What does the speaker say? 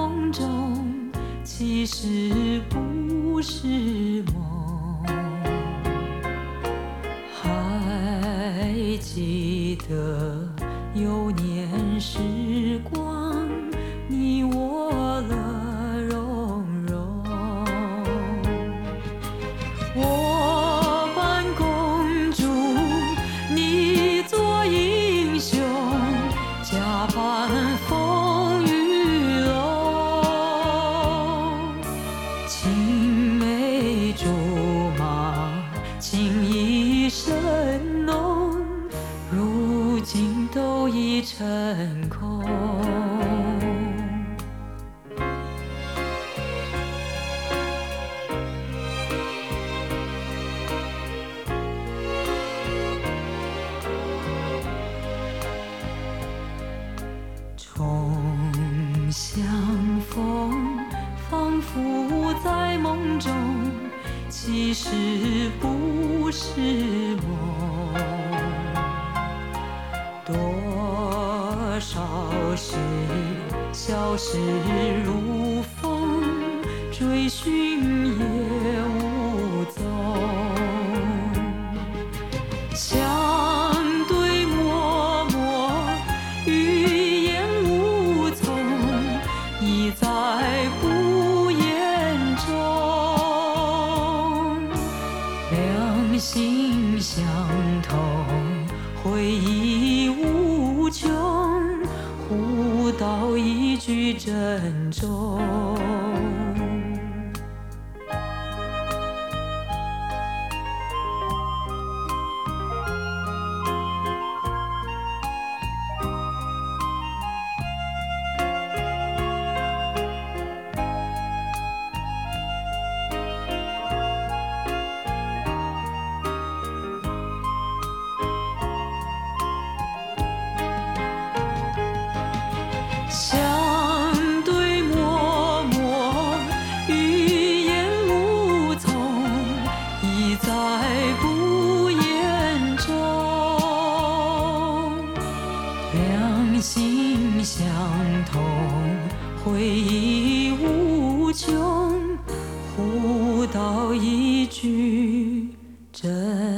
梦中，其实不是梦。还记得有年时光，你我乐融融。我扮公主，你做英雄，假扮风雨龙。青梅竹马，情意深浓，如今都已成空。重相逢，仿佛在梦中，其实不是梦。多少事消失如风，追寻也无踪。相对默默，语言无从，已在不言中。两心相通，回忆无穷，互道一句珍重。相对默默，语言无从，已在不言中。两心相通，回忆无穷，互道一句珍